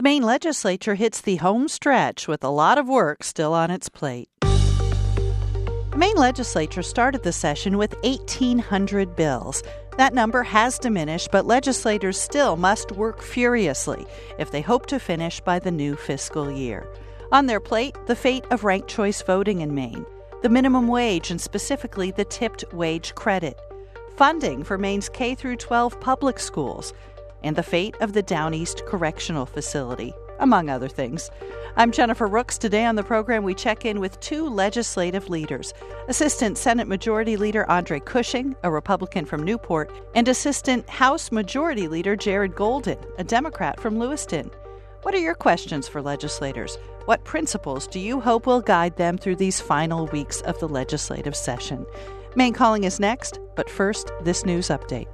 Maine legislature hits the home stretch with a lot of work still on its plate. The Maine legislature started the session with 1,800 bills. That number has diminished, but legislators still must work furiously if they hope to finish by the new fiscal year. On their plate, the fate of ranked choice voting in Maine, the minimum wage and specifically the tipped wage credit, funding for Maine's K-12 public schools, and the fate of the Downeast Correctional Facility, among other things. I'm Jennifer Rooks. Today on the program, we check in with two legislative leaders, Assistant Senate Majority Leader Andre Cushing, a Republican from Newport, and Assistant House Majority Leader Jared Golden, a Democrat from Lewiston. What are your questions for legislators? What principles do you hope will guide them through these final weeks of the legislative session? Maine Calling is next, but first, this news update.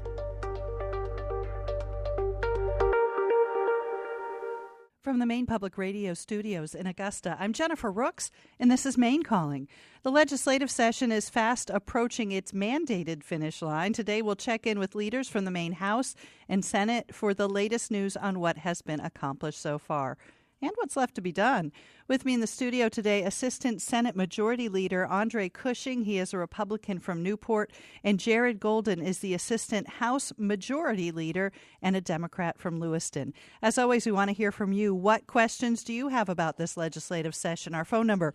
From the Maine Public Radio studios in Augusta, I'm Jennifer Rooks, and this is Maine Calling. The legislative session is fast approaching its mandated finish line. Today we'll check in with leaders from the Maine House and Senate for the latest news on what has been accomplished so far and what's left to be done. With me in the studio today, Assistant Senate Majority Leader Andre Cushing. He is a Republican from Newport. And Jared Golden is the Assistant House Majority Leader and a Democrat from Lewiston. As always, we want to hear from you. What questions do you have about this legislative session? Our phone number,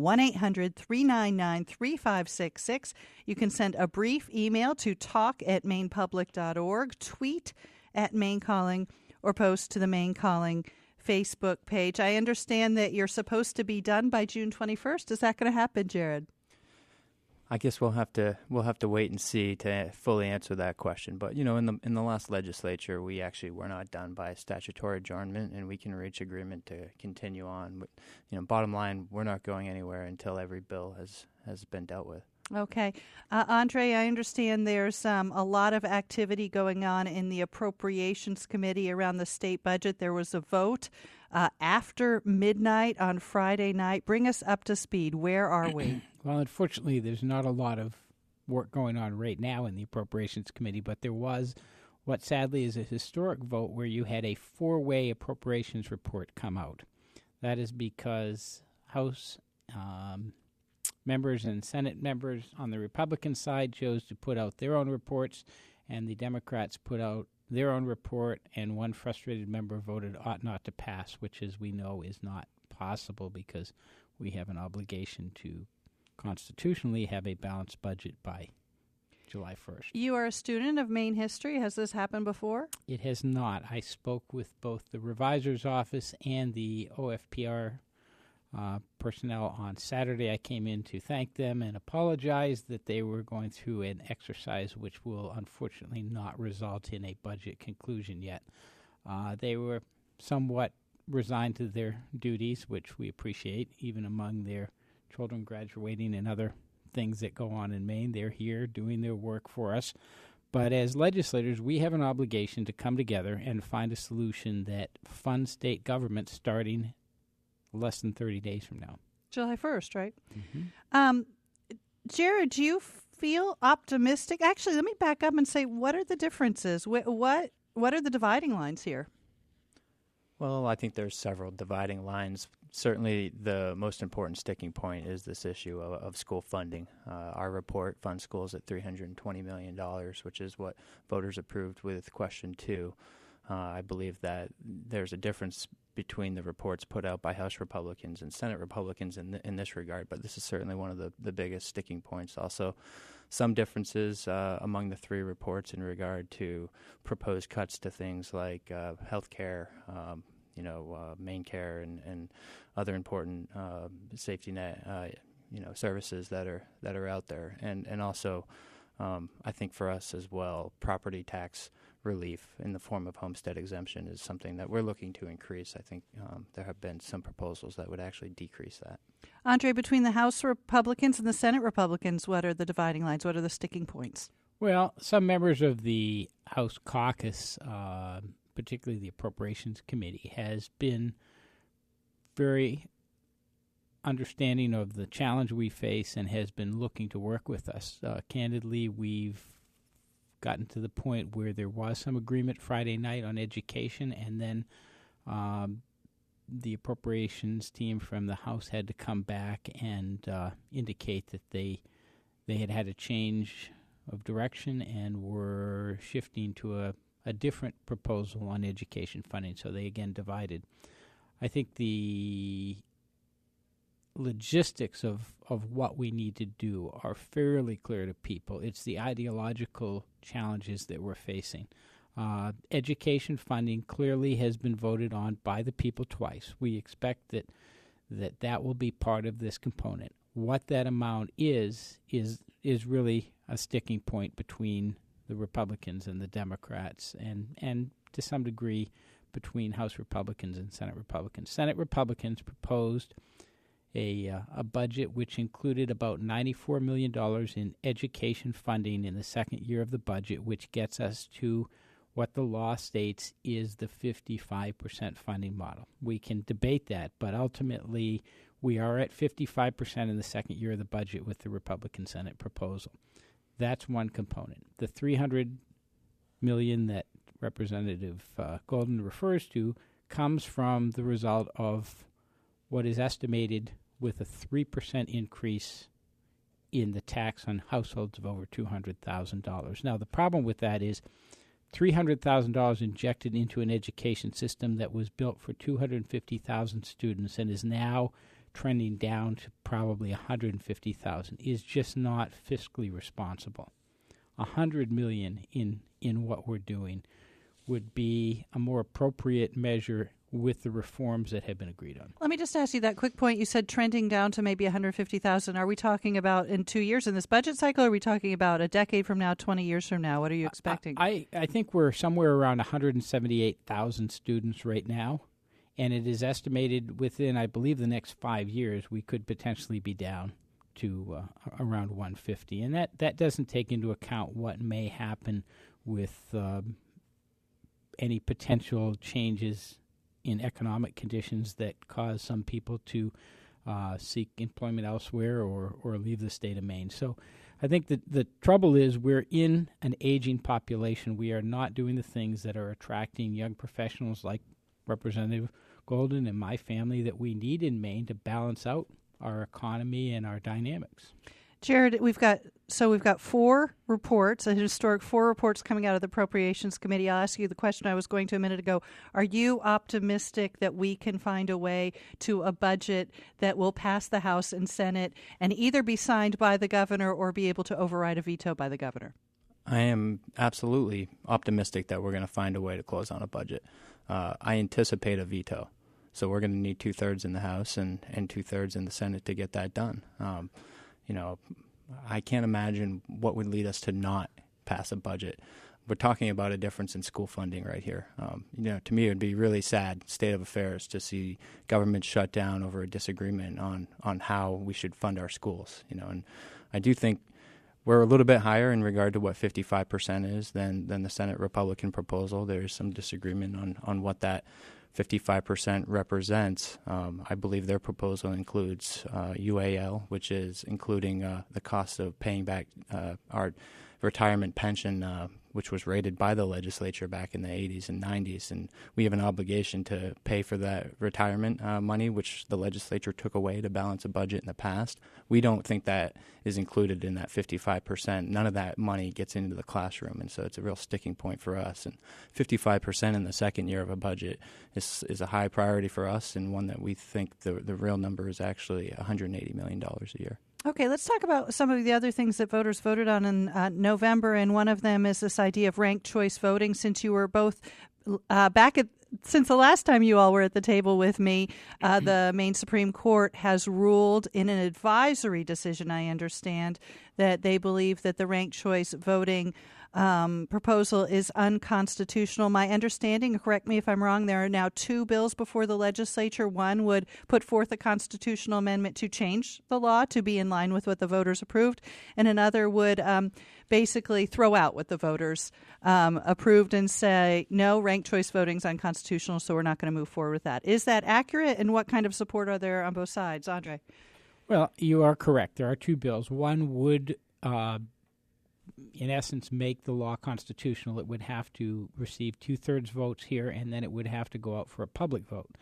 1-800-399-3566. You can send a brief email to talk@mainepublic.org, tweet at Maine Calling, or post to the Maine Calling Facebook page. I understand that you're supposed to be done by June 21st. Is that going to happen, Jared? I guess we'll have to wait and see to fully answer that question. But in the last legislature, we actually were not done by statutory adjournment, and we can reach agreement to continue on. But bottom line, we're not going anywhere until every bill has been dealt with. Okay. Andre, I understand there's a lot of activity going on in the Appropriations Committee around the state budget. There was a vote after midnight on Friday night. Bring us up to speed. Where are we? Well, unfortunately, there's not a lot of work going on right now in the Appropriations Committee, but there was what sadly is a historic vote where you had a four-way appropriations report come out. That is because House members and Senate members on the Republican side chose to put out their own reports, and the Democrats put out their own report, and one frustrated member voted ought not to pass, which, as we know, is not possible because we have an obligation to constitutionally have a balanced budget by July 1st. You are a student of Maine history. Has this happened before? It has not. I spoke with both the Revisor's Office and the OFPR personnel on Saturday. I came in to thank them and apologize that they were going through an exercise which will unfortunately not result in a budget conclusion yet. They were somewhat resigned to their duties, which we appreciate, even among their children graduating and other things that go on in Maine. They're here doing their work for us. But as legislators, we have an obligation to come together and find a solution that funds state government starting less than 30 days from now. July 1st, right? Mm-hmm. Jared, do you feel optimistic? Actually, let me back up and say, what are the differences? What are the dividing lines here? Well, I think there's several dividing lines. Certainly the most important sticking point is this issue of school funding. Our report funds schools at $320 million, which is what voters approved with question 2. I believe that there's a difference between the reports put out by House Republicans and Senate Republicans in this regard, but this is certainly one of the biggest sticking points. Also, some differences among the three reports in regard to proposed cuts to things like health care, Maine Care, and other important safety net, services that are out there, and also I think for us as well, property tax relief in the form of homestead exemption is something that we're looking to increase. I think there have been some proposals that would actually decrease that. Andre, between the House Republicans and the Senate Republicans, what are the dividing lines? What are the sticking points? Well, some members of the House caucus, particularly the Appropriations Committee, has been very understanding of the challenge we face and has been looking to work with us. Candidly, we've gotten to the point where there was some agreement Friday night on education, and then the appropriations team from the House had to come back and indicate that they had a change of direction and were shifting to a different proposal on education funding. So they again divided. I think the logistics of what we need to do are fairly clear to people. It's the ideological challenges that we're facing. Education funding clearly has been voted on by the people twice. We expect that will be part of this component. What that amount is really a sticking point between the Republicans and the Democrats, and to some degree between House Republicans and Senate Republicans. Senate Republicans proposed a budget which included about $94 million in education funding in the second year of the budget, which gets us to what the law states is the 55% funding model. We can debate that, but ultimately we are at 55% in the second year of the budget with the Republican Senate proposal. That's one component. The $300 million that Representative Golden refers to comes from the result of what is estimated with a 3% increase in the tax on households of over $200,000. Now, the problem with that is $300,000 injected into an education system that was built for 250,000 students and is now trending down to probably 150,000 is just not fiscally responsible. $100 million in what we're doing would be a more appropriate measure with the reforms that have been agreed on. Let me just ask you that quick point. You said trending down to maybe 150,000. Are we talking about in 2 years in this budget cycle, or are we talking about a decade from now, 20 years from now? What are you expecting? I think we're somewhere around 178,000 students right now, and it is estimated within, I believe, the next 5 years we could potentially be down to around 150. And that doesn't take into account what may happen with any potential changes in economic conditions that cause some people to seek employment elsewhere or leave the state of Maine. So I think that the trouble is we're in an aging population. We are not doing the things that are attracting young professionals like Representative Golden and my family that we need in Maine to balance out our economy and our dynamics. Jared, we've got 4 reports, a historic 4 reports coming out of the Appropriations Committee. I'll ask you the question I was going to a minute ago. Are you optimistic that we can find a way to a budget that will pass the House and Senate and either be signed by the governor or be able to override a veto by the governor? I am absolutely optimistic that we're going to find a way to close on a budget. I anticipate a veto. So we're going to need 2/3 in the House and 2/3 in the Senate to get that done. I can't imagine what would lead us to not pass a budget. We're talking about a difference in school funding right here. To me, it would be really sad state of affairs to see government shut down over a disagreement on how we should fund our schools. And I do think we're a little bit higher in regard to what 55% is than the Senate Republican proposal. There's some disagreement on what that 55% represents. I believe their proposal includes UAL, which is including the cost of paying back our retirement pension, which was rated by the legislature back in the 80s and 90s. And we have an obligation to pay for that retirement money, which the legislature took away to balance a budget in the past. We don't think that is included in that 55%. None of that money gets into the classroom, and so it's a real sticking point for us. And 55% in the second year of a budget is a high priority for us, and one that we think the real number is actually $180 million a year. Okay, let's talk about some of the other things that voters voted on in November, and one of them is this idea of ranked choice voting. Since you were both since the last time you all were at the table with me, the Maine Supreme Court has ruled in an advisory decision, I understand, that they believe that the ranked choice voting proposal is unconstitutional. My understanding, correct me if I'm wrong, there are now 2 bills before the legislature. One would put forth a constitutional amendment to change the law to be in line with what the voters approved, and another would basically throw out what the voters approved and say, no, ranked choice voting is unconstitutional, so we're not going to move forward with that. Is that accurate, and what kind of support are there on both sides? Andre? Well, you are correct. There are 2 bills. One would in essence, make the law constitutional. It would have to receive 2/3 votes here, and then it would have to go out for a public vote.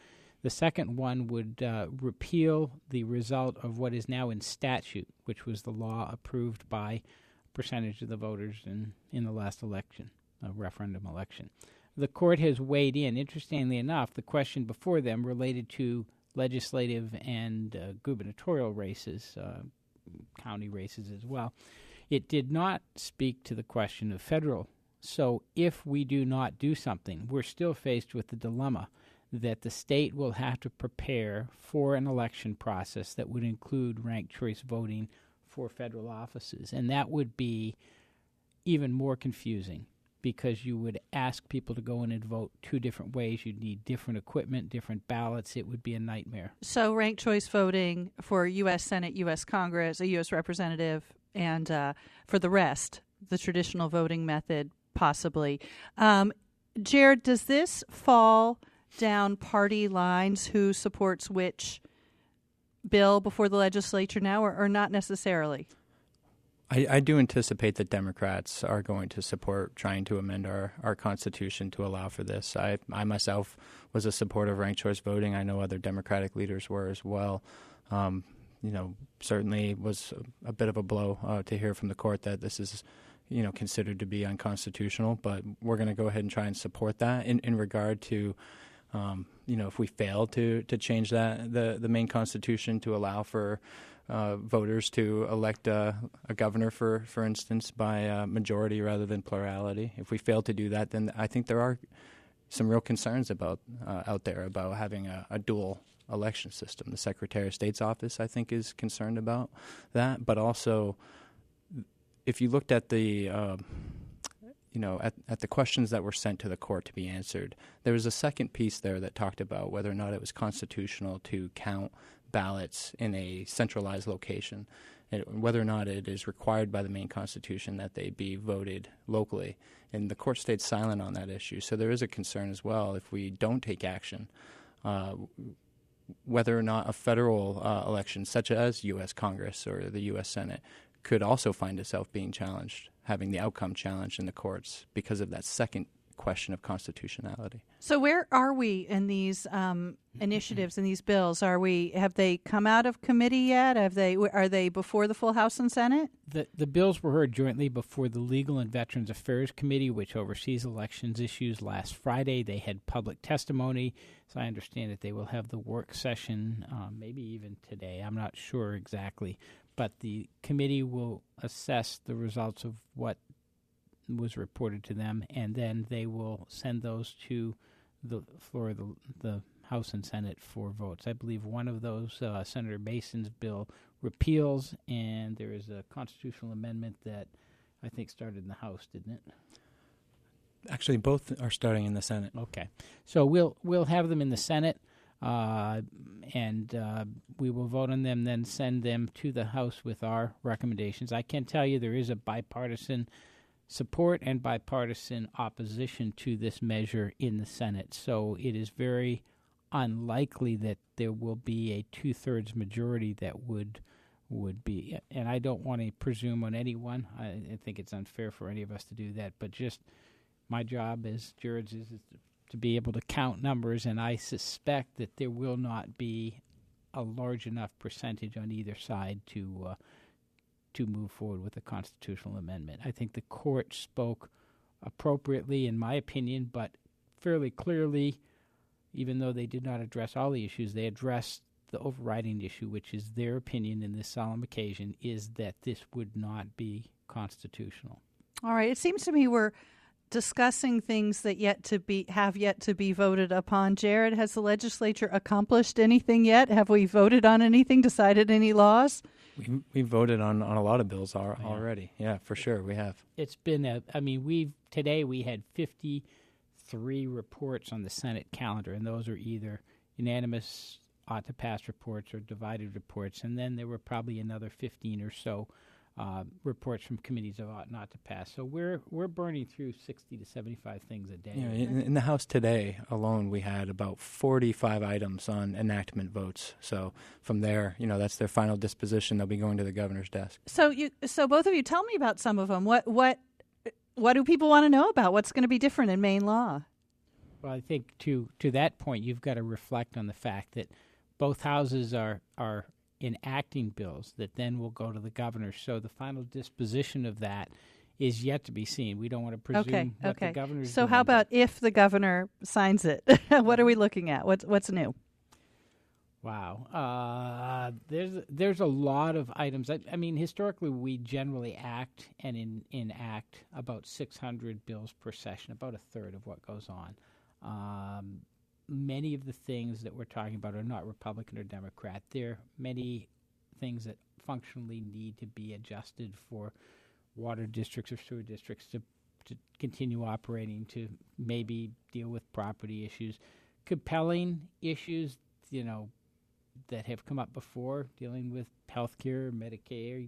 The second one would repeal the result of what is now in statute, which was the law approved by a percentage of the voters in the last election, a referendum election. The court has weighed in. Interestingly enough, the question before them related to legislative and gubernatorial races, county races as well. It did not speak to the question of federal. So if we do not do something, we're still faced with the dilemma that the state will have to prepare for an election process that would include ranked choice voting for federal offices. And that would be even more confusing because you would ask people to go in and vote two different ways. You'd need different equipment, different ballots. It would be a nightmare. So ranked choice voting for U.S. Senate, U.S. Congress, a U.S. representative, and for the rest, the traditional voting method, possibly. Jared, does this fall down party lines, who supports which bill before the legislature now, or not necessarily? I do anticipate that Democrats are going to support trying to amend our Constitution to allow for this. I myself was a supporter of ranked choice voting. I know other Democratic leaders were as well. Certainly was a bit of a blow to hear from the court that this is considered to be unconstitutional, but we're going to go ahead and try and support that in regard to if we fail to change the main constitution to allow for voters to elect a governor, for instance, by majority rather than plurality. If we fail to do that, then I think there are some real concerns out there about having a dual election system. The Secretary of State's office, I think, is concerned about that, but also if you looked at the at the questions that were sent to the court to be answered, there was a second piece there that talked about whether or not it was constitutional to count ballots in a centralized location, and whether or not it is required by the main constitution that they be voted locally. And the court stayed silent on that issue. So there is a concern as well if we don't take action, whether or not a federal election such as U.S. Congress or the U.S. Senate could also find itself being challenged, having the outcome challenged in the courts because of that second question of constitutionality. So where are we in these initiatives and these bills? Have they come out of committee yet? Are they before the full House and Senate? The bills were heard jointly before the Legal and Veterans Affairs Committee, which oversees elections issues. Last Friday, they had public testimony. So I understand that they will have the work session, maybe even today. I'm not sure exactly. But the committee will assess the results of what was reported to them, and then they will send those to the floor of the House and Senate for votes. I believe one of those, Senator Mason's bill, repeals, and there is a constitutional amendment that I think started in the House, didn't it? Actually, both are starting in the Senate. Okay. So we'll have them in the Senate. And we will vote on them, then send them to the House with our recommendations. I can tell you there is a bipartisan support and bipartisan opposition to this measure in the Senate. So it is very unlikely that there will be a two-thirds majority that would be. And I don't want to presume on anyone. I think it's unfair for any of us to do that. But just my job as Jared's is to be able to count numbers, and I suspect that there will not be a large enough percentage on either side to move forward with a constitutional amendment. I think the court spoke appropriately, in my opinion, but fairly clearly, even though they did not address all the issues, they addressed the overriding issue, which is their opinion in this solemn occasion, is that this would not be constitutional. All right. It seems to me we're discussing things that have yet to be voted upon. Jared, has the legislature accomplished anything yet? Have we voted on anything, decided any laws? We voted on a lot of bills already. Yeah, for sure, we have. It's been today we had 53 reports on the Senate calendar, and those are either unanimous ought to pass reports or divided reports, and then there were probably another 15 or so reports from committees of ought not to pass. So we're burning through 60 to 75 things a day. Yeah, in the House today alone, we had about 45 items on enactment votes. So from there, that's their final disposition. They'll be going to the governor's desk. So both of you, tell me about some of them. What do people want to know about? What's going to be different in Maine law? Well, I think to that point, you've got to reflect on the fact that both houses are enacting bills that then will go to the governor. So the final disposition of that is yet to be seen. We don't want to presume what the governor's So doing. how about if the governor signs it? What are we looking at? What's new? Wow. There's a lot of items. I mean, historically, we generally act and enact about 600 bills per session, about a third of what goes on. Many of the things that we're talking about are not Republican or Democrat. There are many things that functionally need to be adjusted for water districts or sewer districts to continue operating, to maybe deal with property issues. Compelling issues, that have come up before, dealing with healthcare, Medicare,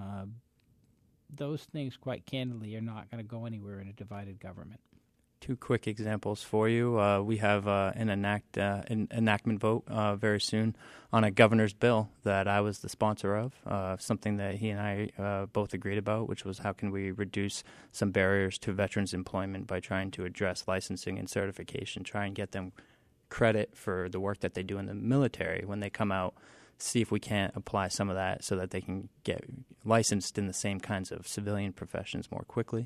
those things, quite candidly, are not going to go anywhere in a divided government. Two quick examples for you. We have an enactment vote very soon on a governor's bill that I was the sponsor of, something that he and I both agreed about, which was how can we reduce some barriers to veterans' employment by trying to address licensing and certification, try and get them credit for the work that they do in the military when they come out, see if we can't apply some of that so that they can get licensed in the same kinds of civilian professions more quickly.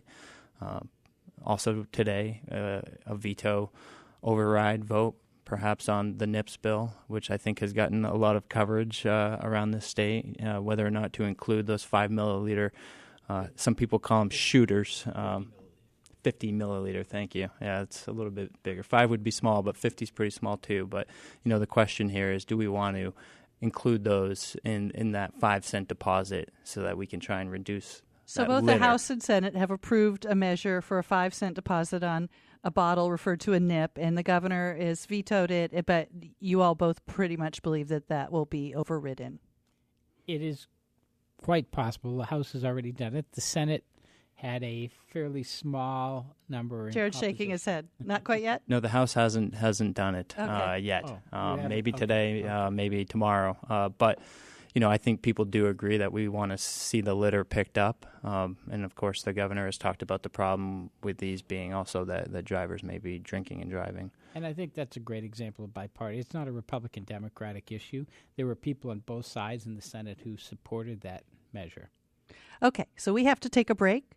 Also today, a veto override vote perhaps on the NIPS bill, which I think has gotten a lot of coverage around the state, whether or not to include those 5 milliliter, some people call them shooters, 50 milliliter, thank you. Yeah, it's a little bit bigger. 5 would be small, but 50 is pretty small too. But, the question here is, do we want to include those in that 5-cent deposit so that we can try and reduce So that both litter? the House and Senate have approved a measure for a 5-cent deposit on a bottle referred to a nip, and the governor has vetoed it, but you all both pretty much believe that will be overridden. It is quite possible. The House has already done it. The Senate had a fairly small number. Jared's shaking his head. Not quite yet? No, the House hasn't done it Okay. yet. Okay. Maybe today, maybe tomorrow. But I think people do agree that we want to see the litter picked up. And, of course, the governor has talked about the problem with these being also that drivers may be drinking and driving. And I think that's a great example of bipartisan. It's not a Republican-Democratic issue. There were people on both sides in the Senate who supported that measure. Okay, so we have to take a break.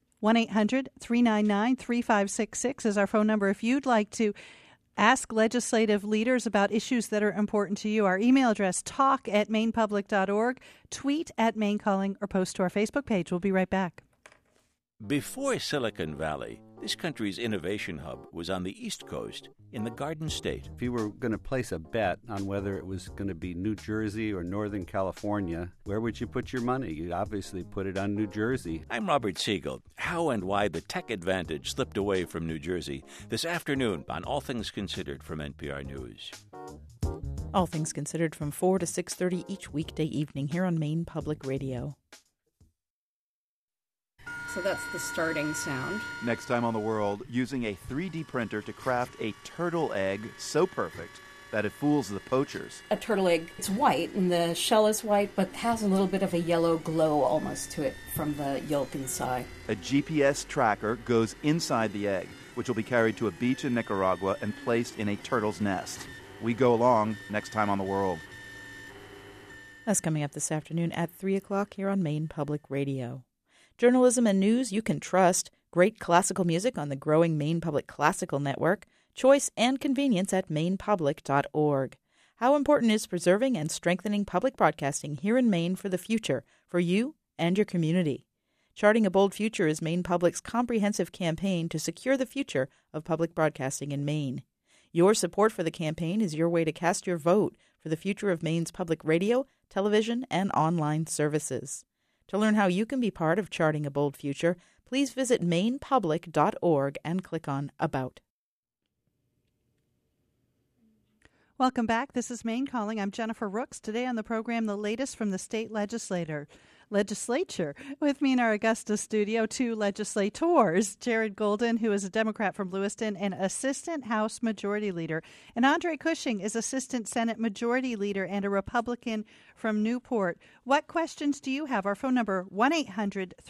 1-800-399-3566 is our phone number. If you'd like to ask legislative leaders about issues that are important to you, our email address, talk@mainepublic.org, tweet @MaineCalling, or post to our Facebook page. We'll be right back. Before Silicon Valley, this country's innovation hub was on the East Coast in the Garden State. If you were going to place a bet on whether it was going to be New Jersey or Northern California, where would you put your money? You'd obviously put it on New Jersey. I'm Robert Siegel. How and why the tech advantage slipped away from New Jersey this afternoon on All Things Considered from NPR News. All Things Considered from 4 to 6:30 each weekday evening here on Maine Public Radio. So that's the starting sound. Next time on The World, using a 3D printer to craft a turtle egg so perfect that it fools the poachers. A turtle egg, it's white, and the shell is white, but has a little bit of a yellow glow almost to it from the yolk inside. A GPS tracker goes inside the egg, which will be carried to a beach in Nicaragua and placed in a turtle's nest. We go along next time on The World. That's coming up this afternoon at 3 o'clock here on Maine Public Radio. Journalism and news you can trust, great classical music on the growing Maine Public Classical Network, choice and convenience at mainepublic.org. How important is preserving and strengthening public broadcasting here in Maine for the future, for you and your community? Charting a Bold Future is Maine Public's comprehensive campaign to secure the future of public broadcasting in Maine. Your support for the campaign is your way to cast your vote for the future of Maine's public radio, television, and online services. To learn how you can be part of Charting a Bold Future, please visit mainepublic.org and click on About. Welcome back. This is Maine Calling. I'm Jennifer Rooks. Today on the program, the latest from the state legislature. With me in our Augusta studio, two legislators, Jared Golden, who is a Democrat from Lewiston and Assistant House Majority Leader, and Andre Cushing is Assistant Senate Majority Leader and a Republican from Newport. What questions do you have? Our phone number,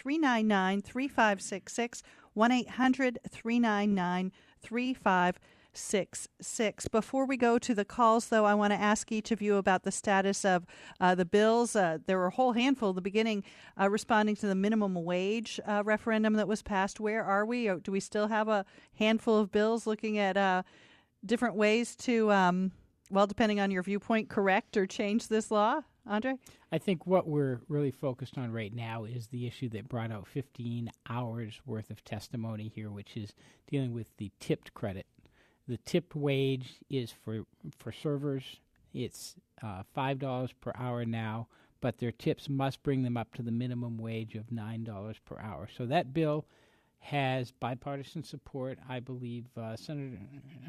1-800-399-3566, 1-800-399-3566. 888-866. Before we go to the calls, though, I want to ask each of you about the status of the bills. There were a whole handful at the beginning responding to the minimum wage referendum that was passed. Where are we? Or do we still have a handful of bills looking at different ways to, depending on your viewpoint, correct or change this law? Andre? I think what we're really focused on right now is the issue that brought out 15 hours worth of testimony here, which is dealing with the tipped credit. The tipped wage is for servers. It's $5 per hour now, but their tips must bring them up to the minimum wage of $9 per hour. So that bill has bipartisan support. I believe Senator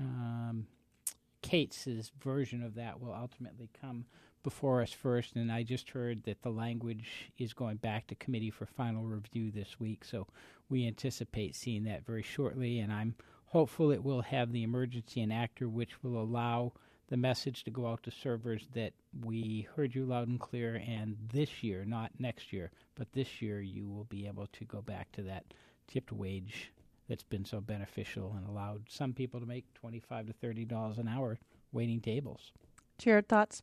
Cates' version of that will ultimately come before us first, and I just heard that the language is going back to committee for final review this week, so we anticipate seeing that very shortly, and I'm hopeful it will have the emergency enactor, which will allow the message to go out to servers that we heard you loud and clear, and this year, not next year, but this year you will be able to go back to that tipped wage that's been so beneficial and allowed some people to make $25 to $30 an hour waiting tables. Jared, thoughts?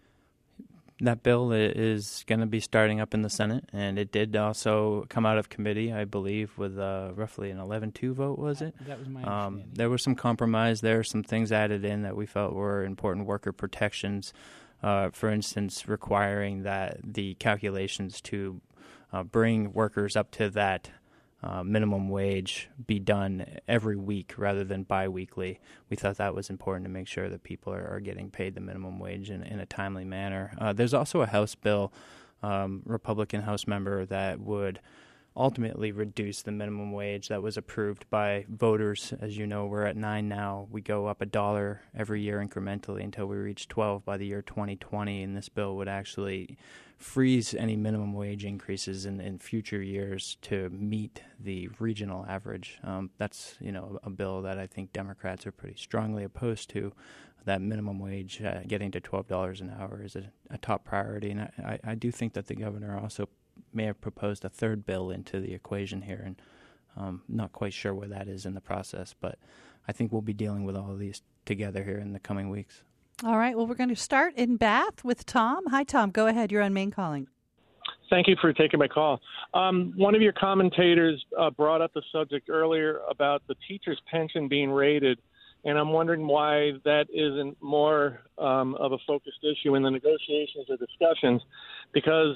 That bill is going to be starting up in the Senate, and it did also come out of committee, I believe, with roughly an 11-2 vote, was it? That was my understanding. There was some compromise. There were some things added in that we felt were important worker protections, for instance, requiring that the calculations to bring workers up to that minimum wage be done every week rather than biweekly. We thought that was important to make sure that people are getting paid the minimum wage in a timely manner. There's also a House bill, Republican House member, that would ultimately reduce the minimum wage that was approved by voters. As you know, we're at 9 now. We go up $1 every year incrementally until we reach 12 by the year 2020, and this bill would actually freeze any minimum wage increases in future years to meet the regional average. That's a bill that I think Democrats are pretty strongly opposed to. That minimum wage getting to $12 an hour is a top priority, and I do think that the governor also may have proposed a third bill into the equation here, and not quite sure where that is in the process, but I think we'll be dealing with all of these together here in the coming weeks. All right. Well, we're going to start in Bath with Tom. Hi, Tom. Go ahead. You're on Main Calling. Thank you for taking my call. One of your commentators brought up the subject earlier about the teacher's pension being rated, and I'm wondering why that isn't more of a focused issue in the negotiations or discussions, because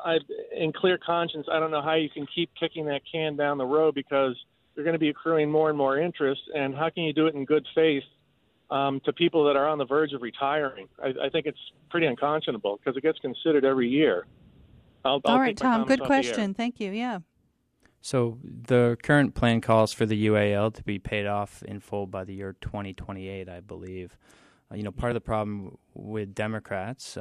in clear conscience, I don't know how you can keep kicking that can down the road, because you're going to be accruing more and more interest, and how can you do it in good faith to people that are on the verge of retiring? I think it's pretty unconscionable, because it gets considered every year. All right, Tom, good question. Thank you. Yeah. So the current plan calls for the UAL to be paid off in full by the year 2028, I believe. Part of the problem with Democrats,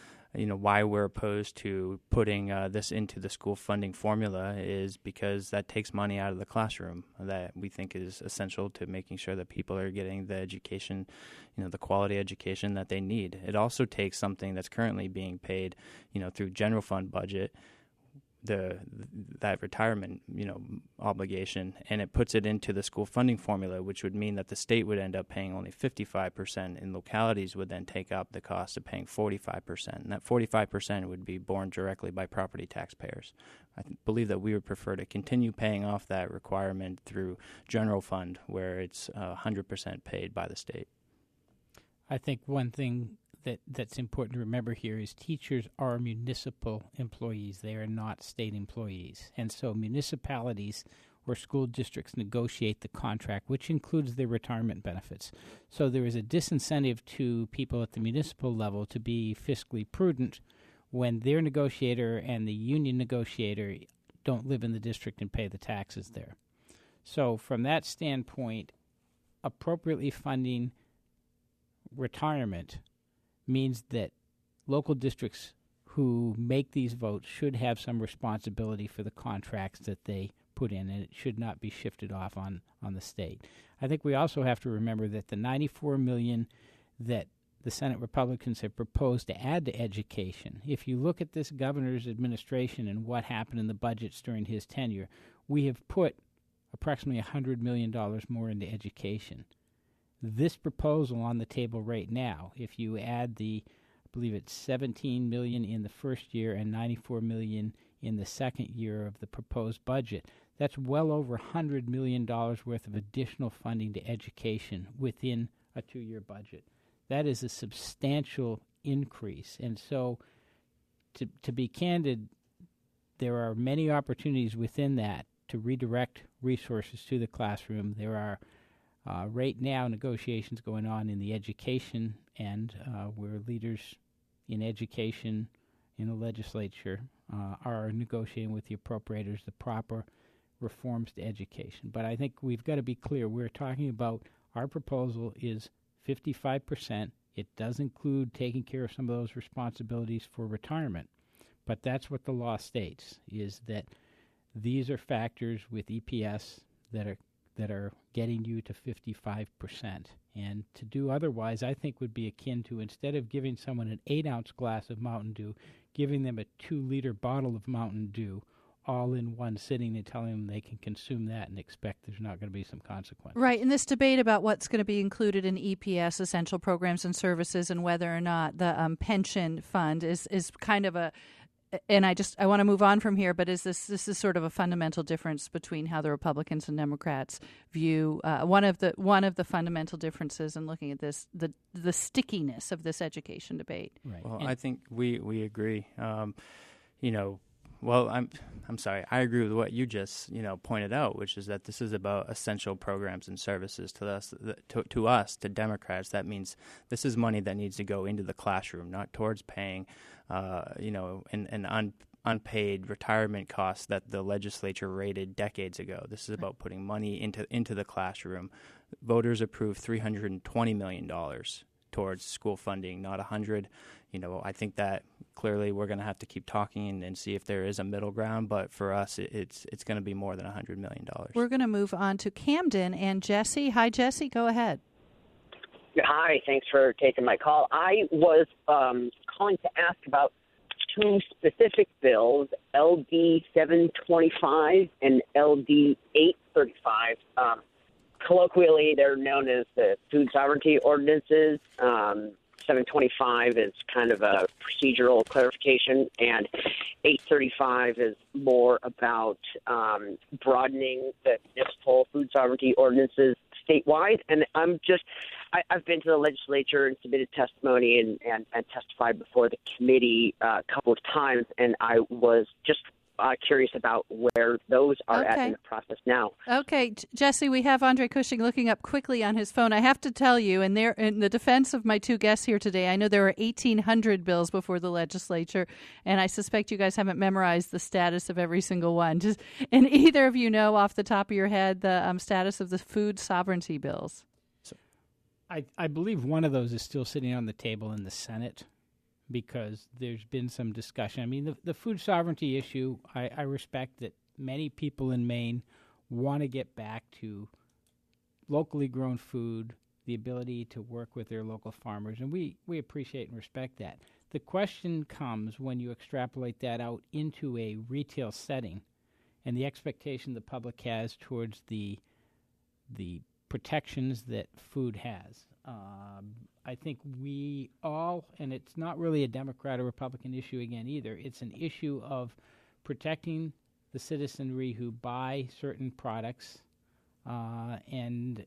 why we're opposed to putting this into the school funding formula is because that takes money out of the classroom that we think is essential to making sure that people are getting the education, the quality education that they need. It also takes something that's currently being paid, through general fund budget, that retirement obligation, and it puts it into the school funding formula, which would mean that the state would end up paying only 55%, and localities would then take up the cost of paying 45%, and that 45% would be borne directly by property taxpayers. I believe that we would prefer to continue paying off that requirement through general fund, where it's 100% paid by the state. I think one thing that's important to remember here is teachers are municipal employees. They are not state employees. And so municipalities or school districts negotiate the contract, which includes their retirement benefits. So there is a disincentive to people at the municipal level to be fiscally prudent when their negotiator and the union negotiator don't live in the district and pay the taxes there. So from that standpoint, appropriately funding retirement means that local districts who make these votes should have some responsibility for the contracts that they put in, and it should not be shifted off on the state. I think we also have to remember that the $94 million that the Senate Republicans have proposed to add to education, if you look at this governor's administration and what happened in the budgets during his tenure, we have put approximately $100 million more into education. this proposal on the table right now, if you add I believe it's $17 million in the first year and $94 million in the second year of the proposed budget, that's well over $100 million worth of additional funding to education within a 2-year budget. That is a substantial increase. And so, to be candid, there are many opportunities within that to redirect resources to the classroom. There are right now negotiations going on in the education end, where leaders in education in the legislature are negotiating with the appropriators the proper reforms to education. But I think we've got to be clear. We're talking about our proposal is 55%. It does include taking care of some of those responsibilities for retirement. But that's what the law states, is that these are factors with EPS that are getting you to 55%. And to do otherwise, I think, would be akin to, instead of giving someone an 8-ounce glass of Mountain Dew, giving them a 2-liter bottle of Mountain Dew all in one sitting and telling them they can consume that and expect there's not going to be some consequence. Right. And this debate about what's going to be included in EPS, essential programs and services, and whether or not the pension fund is kind of a, and I want to move on from here, but this is sort of a fundamental difference between how the Republicans and Democrats view one of the fundamental differences in looking at this, the stickiness of this education debate. Right. Well, I think we agree. Well, I'm sorry. I agree with what you just pointed out, which is that this is about essential programs and services to us, to Democrats. That means this is money that needs to go into the classroom, not towards paying, an unpaid retirement costs that the legislature rated decades ago. This is about putting money into the classroom. Voters approved $320 million towards school funding, not 100. I think that clearly we're going to have to keep talking and see if there is a middle ground. But for us, it's going to be more than $100 million. We're going to move on to Camden and Jesse. Hi, Jesse. Go ahead. Hi. Thanks for taking my call. I was calling to ask about two specific bills, LD 725 and LD 835. Colloquially, they're known as the food sovereignty ordinances. 725 is kind of a procedural clarification, and 835 is more about broadening the municipal food sovereignty ordinances statewide. And I've been to the legislature and submitted testimony and testified before the committee a couple of times, and I was just curious about where those are at in the process now. Okay, Jesse, we have Andre Cushing looking up quickly on his phone. I have to tell you, in the defense of my two guests here today, I know there are 1,800 bills before the legislature, and I suspect you guys haven't memorized the status of every single one. And either of you know off the top of your head the status of the food sovereignty bills? I believe one of those is still sitting on the table in the Senate, because there's been some discussion. I mean, the food sovereignty issue, I respect that many people in Maine want to get back to locally grown food, the ability to work with their local farmers, and we appreciate and respect that. The question comes when you extrapolate that out into a retail setting and the expectation the public has towards the protections that food has. I think we all, and it's not really a Democrat or Republican issue again either, it's an issue of protecting the citizenry who buy certain products, and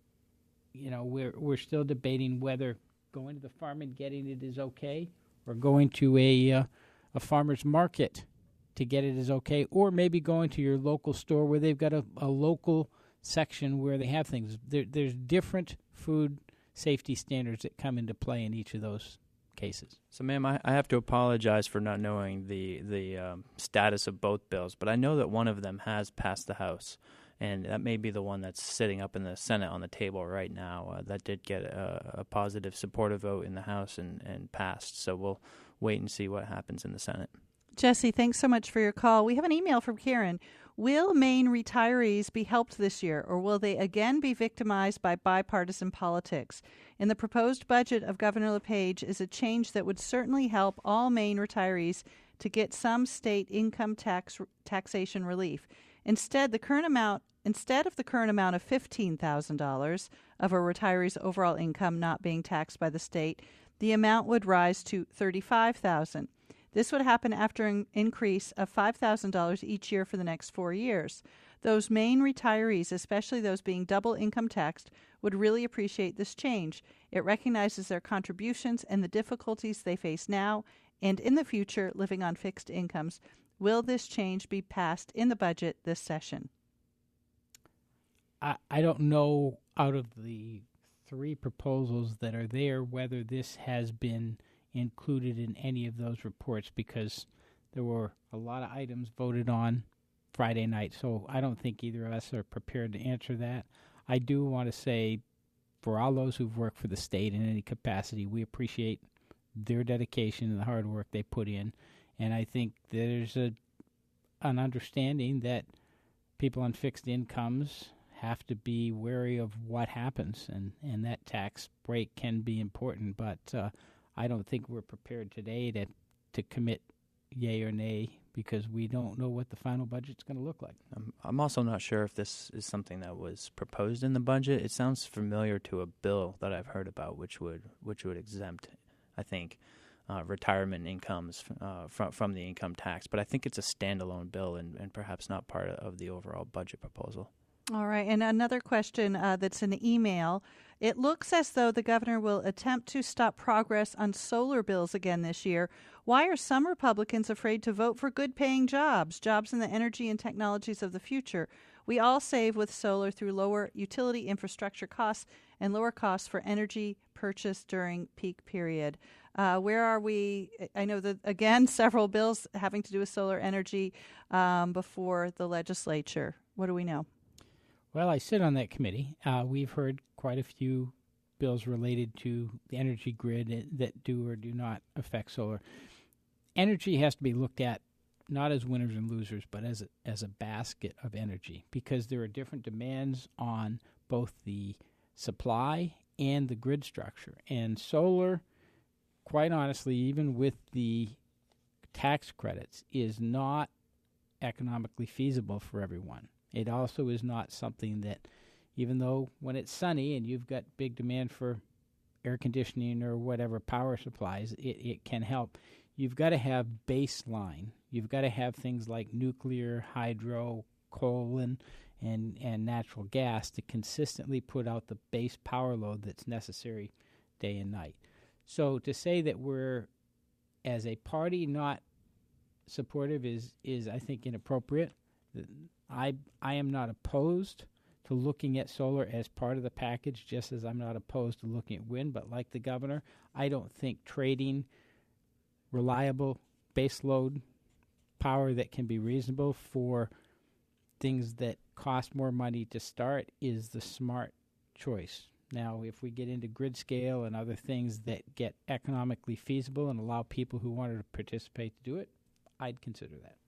we're still debating whether going to the farm and getting it is okay, or going to a farmer's market to get it is okay, or maybe going to your local store where they've got a local section where they have things. There's different food safety standards that come into play in each of those cases. So, ma'am, I have to apologize for not knowing the status of both bills, but I know that one of them has passed the House, and that may be the one that's sitting up in the Senate on the table right now. That did get a positive supportive vote in the House and passed, so we'll wait and see what happens in the Senate. Jesse, thanks so much for your call. We have an email from Karen. Will Maine retirees be helped this year, or will they again be victimized by bipartisan politics? In the proposed budget of Governor LePage is a change that would certainly help all Maine retirees to get some state income taxation relief. Instead, the current amount instead of the current amount of $15,000 of a retiree's overall income not being taxed by the state, the amount would rise to $35,000. This would happen after an increase of $5,000 each year for the next 4 years. Those Maine retirees, especially those being double income taxed, would really appreciate this change. It recognizes their contributions and the difficulties they face now and in the future living on fixed incomes. Will this change be passed in the budget this session? I don't know, out of the 3 proposals that are there, whether this has been included in any of those reports, because there were a lot of items voted on Friday night, so I don't think either of us are prepared to answer that. I do want to say, for all those who've worked for the state in any capacity, we appreciate their dedication and the hard work they put in, and I think there's an understanding that people on fixed incomes have to be wary of what happens, and that tax break can be important, but I don't think we're prepared today to commit yay or nay, because we don't know what the final budget's going to look like. I'm also not sure if this is something that was proposed in the budget. It sounds familiar to a bill that I've heard about, which would exempt, I think, retirement incomes from the income tax. But I think it's a standalone bill and perhaps not part of the overall budget proposal. All right, and another question that's an email. It looks as though the governor will attempt to stop progress on solar bills again this year. Why are some Republicans afraid to vote for good-paying jobs in the energy and technologies of the future? We all save with solar through lower utility infrastructure costs and lower costs for energy purchased during peak period. Where are we? I know that, again, several bills having to do with solar energy before the legislature. What do we know? Well, I sit on that committee. We've heard quite a few bills related to the energy grid that do or do not affect solar. Energy has to be looked at not as winners and losers, but as a basket of energy, because there are different demands on both the supply and the grid structure. And solar, quite honestly, even with the tax credits, is not economically feasible for everyone. It also is not something that, even though when it's sunny and you've got big demand for air conditioning or whatever power supplies, it can help. You've got to have baseline. You've got to have things like nuclear, hydro, coal, and natural gas to consistently put out the base power load that's necessary day and night. So to say that we're, as a party, not supportive is I think, inappropriate. I am not opposed to looking at solar as part of the package, just as I'm not opposed to looking at wind. But like the governor, I don't think trading reliable baseload power that can be reasonable for things that cost more money to start is the smart choice. Now, if we get into grid scale and other things that get economically feasible and allow people who wanted to participate to do it, I'd consider that.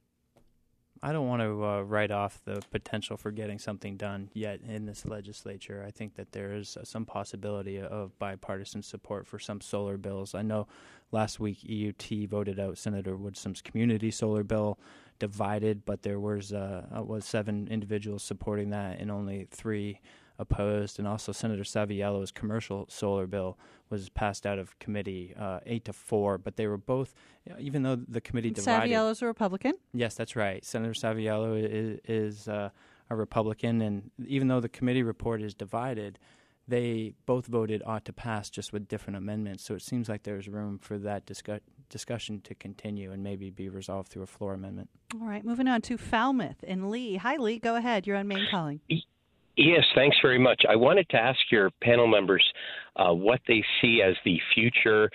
I don't want to write off the potential for getting something done yet in this legislature. I think that there is some possibility of bipartisan support for some solar bills. I know last week EUT voted out Senator Woodsom's community solar bill, divided, but there was 7 individuals supporting that and only 3 opposed. And also Senator Saviello's commercial solar bill was passed out of committee 8-4, but they were both, even though the committee divided. Saviello's a Republican? Yes, that's right. Senator Saviello is a Republican, and even though the committee report is divided, they both voted ought to pass, just with different amendments. So it seems like there's room for that discussion to continue and maybe be resolved through a floor amendment. All right, moving on to Falmouth and Lee. Hi, Lee. Go ahead. You're on Maine Calling. Yes, thanks very much. I wanted to ask your panel members what they see as the future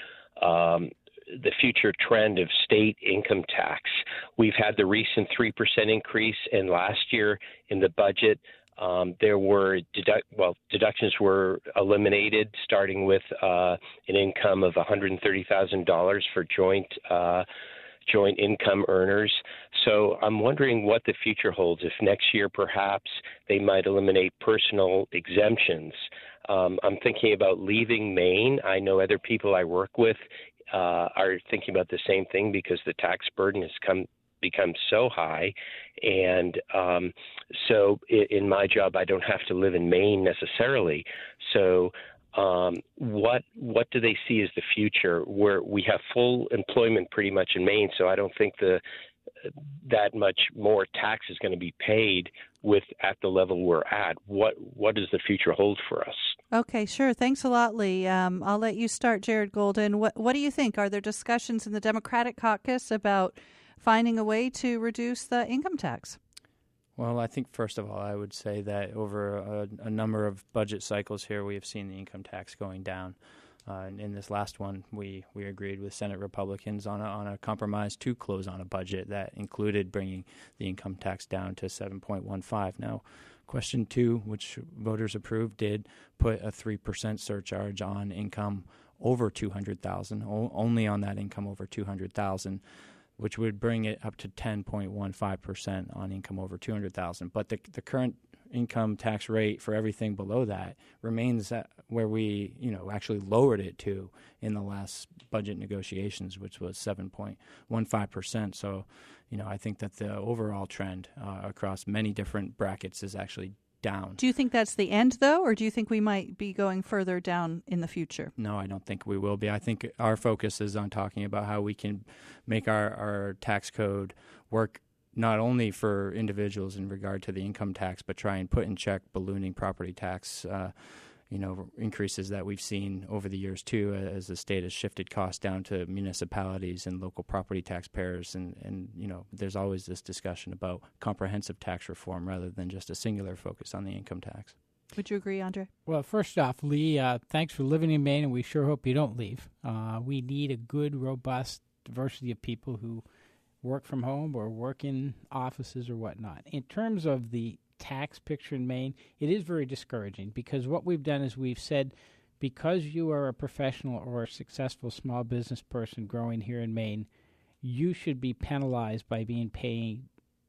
trend of state income tax. We've had the recent 3% increase, and last year in the budget, there were deductions were eliminated, starting with an income of $130,000 for joint income earners. So I'm wondering what the future holds. If next year perhaps they might eliminate personal exemptions. I'm thinking about leaving Maine. I know other people I work with are thinking about the same thing because the tax burden has become so high. And so in my job, I don't have to live in Maine necessarily. So what do they see as the future, where we have full employment pretty much in Maine? So I don't think that much more tax is going to be paid at the level we're at. What does the future hold for us? Okay, sure. Thanks a lot, Lee. I'll let you start, Jared Golden. What do you think? Are there discussions in the Democratic caucus about finding a way to reduce the income tax? Well, I think, first of all, I would say that over a number of budget cycles here, we have seen the income tax going down. In this last one, we agreed with Senate Republicans on a compromise to close on a budget that included bringing the income tax down to 7.15. Now, Question 2, which voters approved, did put a 3% surcharge on income over $200,000, only on that income over $200,000, which would bring it up to 10.15% on income over $200,000. But the current income tax rate for everything below that remains at where we, actually lowered it to in the last budget negotiations, which was 7.15%. So, I think that the overall trend across many different brackets is actually down. Do you think that's the end, though, or do you think we might be going further down in the future? No, I don't think we will be. I think our focus is on talking about how we can make our tax code work not only for individuals in regard to the income tax, but try and put in check ballooning property tax increases that we've seen over the years, too, as the state has shifted costs down to municipalities and local property taxpayers. And there's always this discussion about comprehensive tax reform rather than just a singular focus on the income tax. Would you agree, Andre? Well, first off, Lee, thanks for living in Maine, and we sure hope you don't leave. We need a good, robust diversity of people who work from home or work in offices or whatnot. In terms of the tax picture in Maine, it is very discouraging because what we've done is we've said because you are a professional or a successful small business person growing here in Maine, you should be penalized by being paying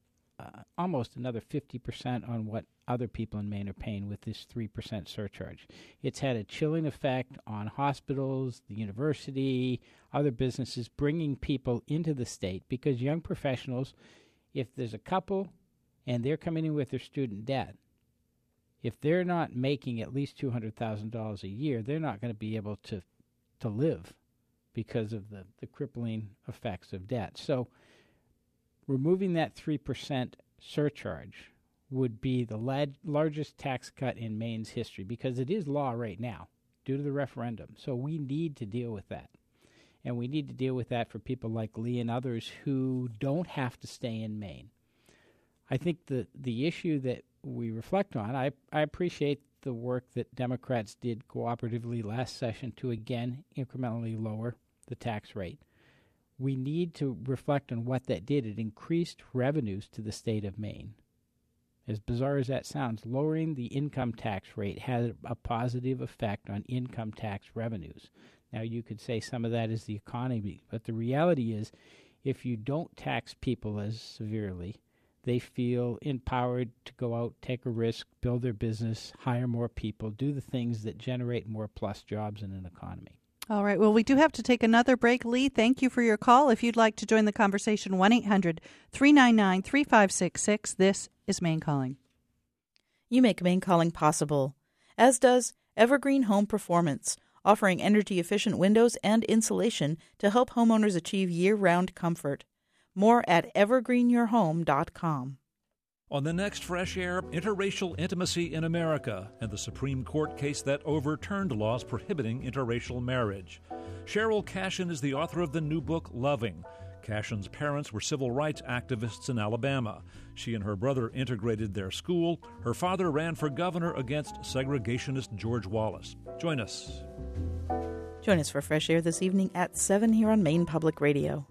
almost another 50% on what other people in Maine are paying with this 3% surcharge. It's had a chilling effect on hospitals, the university, other businesses, bringing people into the state because young professionals, if there's a couple and they're coming in with their student debt, if they're not making at least $200,000 a year, they're not going to be able to live because of the crippling effects of debt. So removing that 3% surcharge would be the largest tax cut in Maine's history because it is law right now due to the referendum. So we need to deal with that. And we need to deal with that for people like Lee and others who don't have to stay in Maine. I think the issue that we reflect on, I appreciate the work that Democrats did cooperatively last session to, again, incrementally lower the tax rate. We need to reflect on what that did. It increased revenues to the state of Maine. As bizarre as that sounds, lowering the income tax rate had a positive effect on income tax revenues. Now, you could say some of that is the economy, but the reality is if you don't tax people as severely, they feel empowered to go out, take a risk, build their business, hire more people, do the things that generate more plus jobs in an economy. All right. Well, we do have to take another break. Lee, thank you for your call. If you'd like to join the conversation, 1-800-399-3566. This is Maine Calling. You make Maine Calling possible, as does Evergreen Home Performance, offering energy-efficient windows and insulation to help homeowners achieve year-round comfort. More at evergreenyourhome.com. On the next Fresh Air, interracial intimacy in America and the Supreme Court case that overturned laws prohibiting interracial marriage. Cheryl Cashin is the author of the new book, Loving. Cashin's parents were civil rights activists in Alabama. She and her brother integrated their school. Her father ran for governor against segregationist George Wallace. Join us. Join us for Fresh Air this evening at 7 here on Maine Public Radio.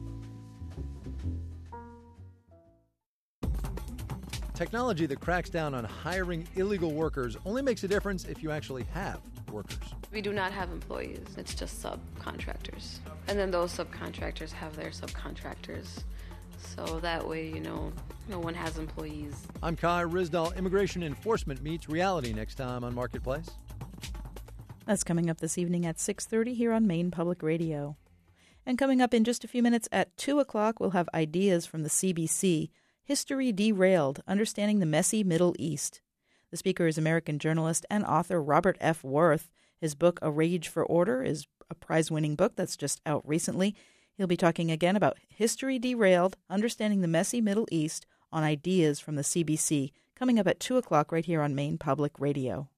Technology that cracks down on hiring illegal workers only makes a difference if you actually have workers. We do not have employees. It's just subcontractors. And then those subcontractors have their subcontractors. So that way, no one has employees. I'm Kai Rizdal. Immigration enforcement meets reality next time on Marketplace. That's coming up this evening at 6:30 here on Maine Public Radio. And coming up in just a few minutes at 2 o'clock, we'll have ideas from the CBC, History Derailed, Understanding the Messy Middle East. The speaker is American journalist and author Robert F. Worth. His book, A Rage for Order, is a prize-winning book that's just out recently. He'll be talking again about History Derailed, Understanding the Messy Middle East on Ideas from the CBC, coming up at 2 o'clock right here on Maine Public Radio.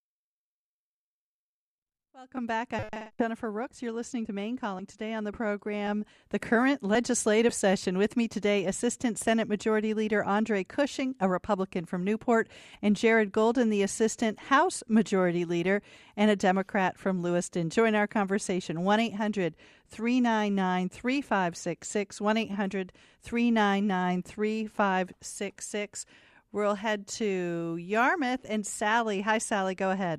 Welcome back. I'm Jennifer Rooks. You're listening to Maine Calling. Today on the program, the current legislative session. With me today, Assistant Senate Majority Leader Andre Cushing, a Republican from Newport, and Jared Golden, the Assistant House Majority Leader and a Democrat from Lewiston. Join our conversation, 1-800-399-3566, 1-800-399-3566. We'll head to Yarmouth and Sally. Hi, Sally. Go ahead.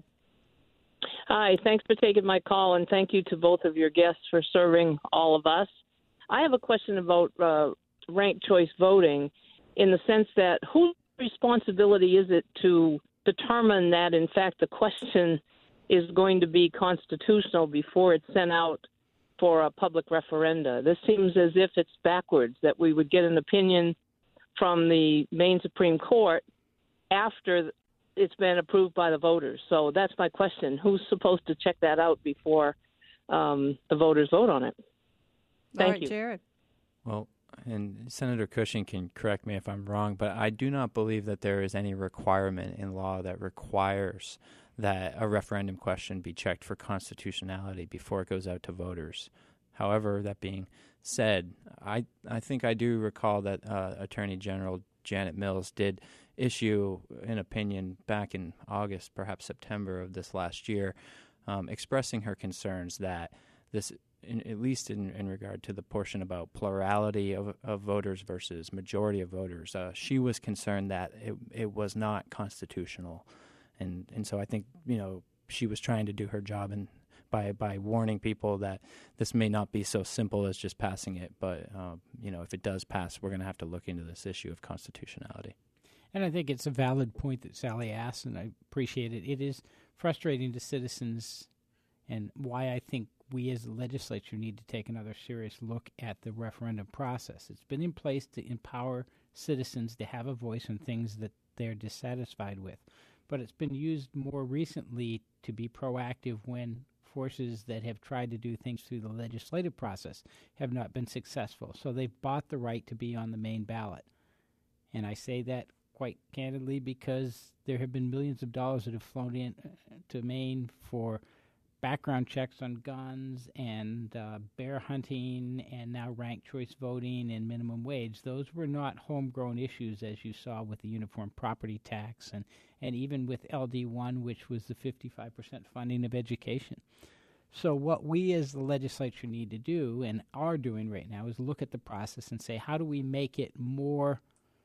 Hi, thanks for taking my call, and thank you to both of your guests for serving all of us. I have a question about ranked choice voting in the sense that whose responsibility is it to determine that, in fact, the question is going to be constitutional before it's sent out for a public referenda? This seems as if it's backwards, that we would get an opinion from the Maine Supreme Court after it's been approved by the voters. So that's my question. Who's supposed to check that out before the voters vote on it? Thank you. Jared. Well, and Senator Cushing can correct me if I'm wrong, but I do not believe that there is any requirement in law that requires that a referendum question be checked for constitutionality before it goes out to voters. However, that being said, I think I do recall that Attorney General Janet Mills did issue an opinion back in August, perhaps September of this last year, expressing her concerns that this, at least in regard to the portion about plurality of voters versus majority of voters, she was concerned that it was not constitutional. And so I think, she was trying to do her job and by warning people that this may not be so simple as just passing it. But, if it does pass, we're going to have to look into this issue of constitutionality. And I think it's a valid point that Sally asked, and I appreciate it. It is frustrating to citizens, and why I think we as the legislature need to take another serious look at the referendum process. It's been in place to empower citizens to have a voice on things that they're dissatisfied with. But it's been used more recently to be proactive when forces that have tried to do things through the legislative process have not been successful. So they've bought the right to be on the Maine ballot. And I say that quite candidly because there have been millions of dollars that have flown in to Maine for background checks on guns and bear hunting and now ranked choice voting and minimum wage. Those were not homegrown issues, as you saw with the uniform property tax and even with LD1, which was the 55% funding of education. So what we as the legislature need to do and are doing right now is look at the process and say, how do we make it more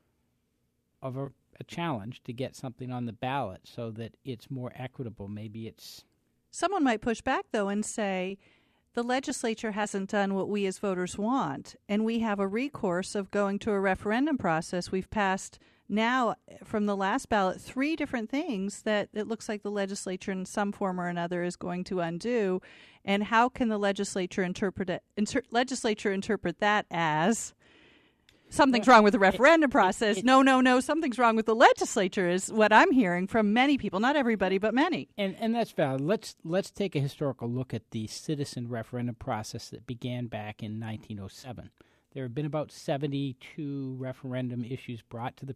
of a challenge to get something on the ballot so that it's more equitable? Maybe it's... Someone might push back, though, and say the legislature hasn't done what we as voters want, and we have a recourse of going to a referendum process. We've passed now, from the last ballot, 3 different things that it looks like the legislature in some form or another is going to undo. And how can the legislature interpret that as something's wrong with the referendum process? No, something's wrong with the legislature is what I'm hearing from many people, not everybody, but many. And that's valid. Let's take a historical look at the citizen referendum process that began back in 1907. There have been about 72 referendum issues brought to the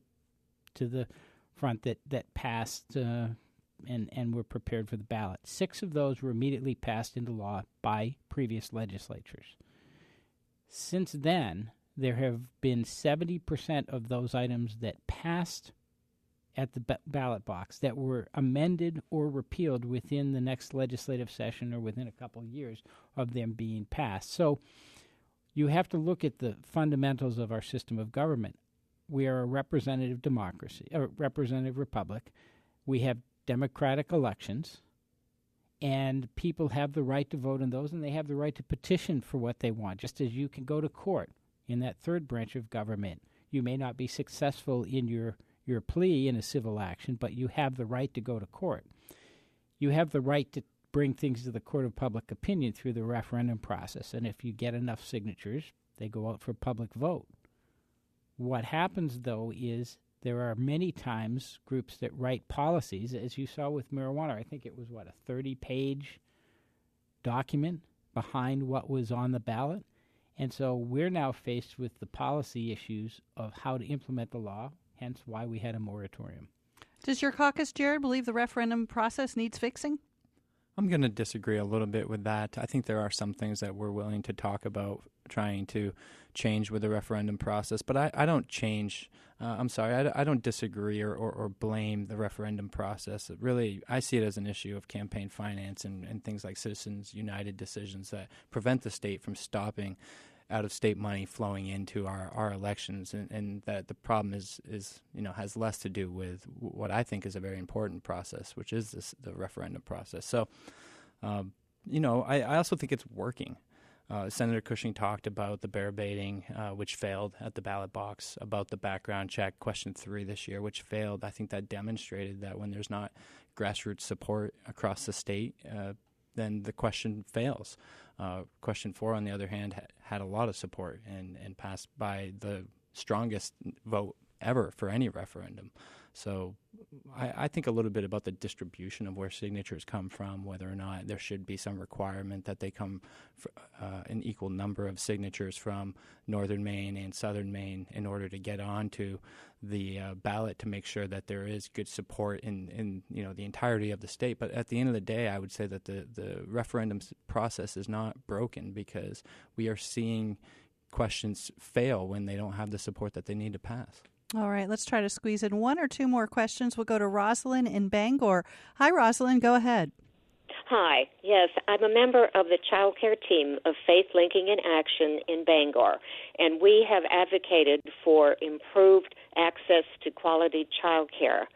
front that passed and were prepared for the ballot. 6 of those were immediately passed into law by previous legislatures. Since then, there have been 70% of those items that passed at the ballot box that were amended or repealed within the next legislative session or within a couple of years of them being passed. So you have to look at the fundamentals of our system of government. We are a representative democracy, a representative republic. We have democratic elections, and people have the right to vote in those, and they have the right to petition for what they want, just as you can go to court in that third branch of government. You may not be successful in your plea in a civil action, but you have the right to go to court. You have the right bring things to the court of public opinion through the referendum process. And if you get enough signatures, they go out for public vote. What happens, though, is there are many times groups that write policies, as you saw with marijuana. I think it was, a 30-page document behind what was on the ballot. And so we're now faced with the policy issues of how to implement the law, hence why we had a moratorium. Does your caucus, Jared, believe the referendum process needs fixing? I'm going to disagree a little bit with that. I think there are some things that we're willing to talk about trying to change with the referendum process, but I don't change. I don't disagree or blame the referendum process. Really, I see it as an issue of campaign finance and things like Citizens United decisions that prevent the state from stopping out-of-state money flowing into our elections, and that the problem is has less to do with what I think is a very important process, which is the referendum process. So, I also think it's working. Senator Cushing talked about the bear baiting, which failed at the ballot box, about the background check, question 3 this year, which failed. I think that demonstrated that when there's not grassroots support across the state, then the question fails. Question 4, on the other hand, had a lot of support and passed by the strongest vote ever for any referendum. So I think a little bit about the distribution of where signatures come from, whether or not there should be some requirement that they come an equal number of signatures from northern Maine and southern Maine in order to get onto the ballot, to make sure that there is good support in the entirety of the state. But at the end of the day, I would say that the referendum process is not broken, because we are seeing questions fail when they don't have the support that they need to pass. All right, let's try to squeeze in 1 or 2 more questions. We'll go to Rosalind in Bangor. Hi, Rosalind. Go ahead. Hi. Yes, I'm a member of the child care team of Faith Linking in Action in Bangor, and we have advocated for improved access to quality child care.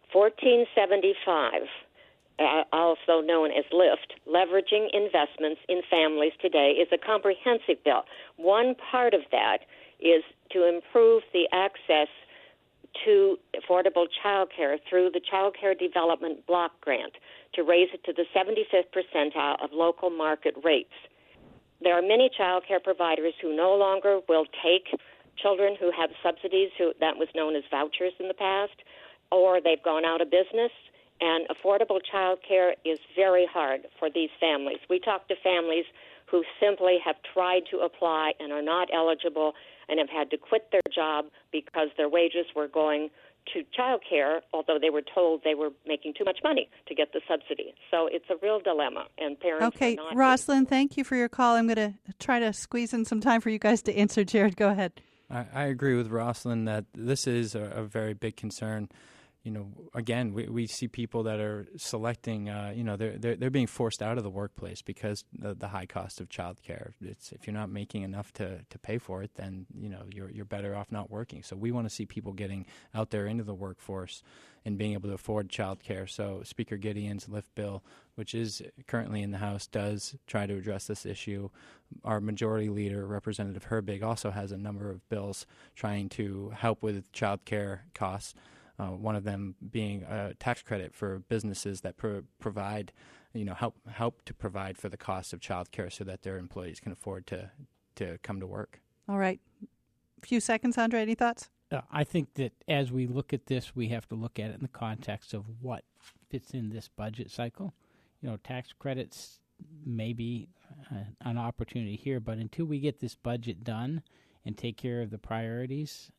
1475, also known as LIFT, Leveraging Investments in Families Today, is a comprehensive bill. One part of that is to improve the access to affordable child care through the Child Care Development Block Grant, to raise it to the 75th percentile of local market rates. There are many child care providers who no longer will take children who have subsidies, that was known as vouchers in the past, or they've gone out of business, and affordable child care is very hard for these families. We talk to families who simply have tried to apply and are not eligible and have had to quit their job because their wages were going to child care, although they were told they were making too much money to get the subsidy. So it's a real dilemma, and parents Okay, are not... Rosalind, thank you for your call. I'm going to try to squeeze in some time for you guys to answer. Jared, go ahead. I agree with Rosalind that this is a very big concern. Again, we see people that are selecting, they're being forced out of the workplace because the high cost of child care. If you're not making enough to pay for it, then, you're better off not working. So we want to see people getting out there into the workforce and being able to afford child care. So Speaker Gideon's LIFT bill, which is currently in the House, does try to address this issue. Our majority leader, Representative Herbig, also has a number of bills trying to help with child care costs. One of them being a tax credit for businesses that provide, help to provide for the cost of child care so that their employees can afford to come to work. All right. A few seconds, Andre. Any thoughts? I think that as we look at this, we have to look at it in the context of what fits in this budget cycle. Tax credits may be an opportunity here, but until we get this budget done and take care of the priorities,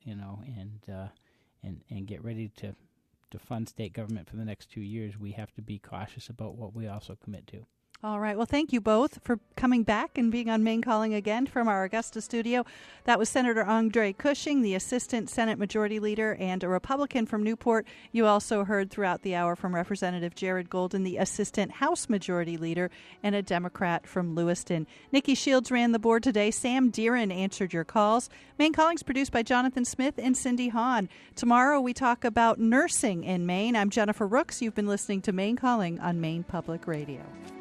and get ready to fund state government for the next 2 years, we have to be cautious about what we also commit to. All right. Well, thank you both for coming back and being on Maine Calling again from our Augusta studio. That was Senator Andre Cushing, the Assistant Senate Majority Leader and a Republican from Newport. You also heard throughout the hour from Representative Jared Golden, the Assistant House Majority Leader and a Democrat from Lewiston. Nikki Shields ran the board today. Sam Deeren answered your calls. Maine Calling is produced by Jonathan Smith and Cindy Hahn. Tomorrow we talk about nursing in Maine. I'm Jennifer Rooks. You've been listening to Maine Calling on Maine Public Radio.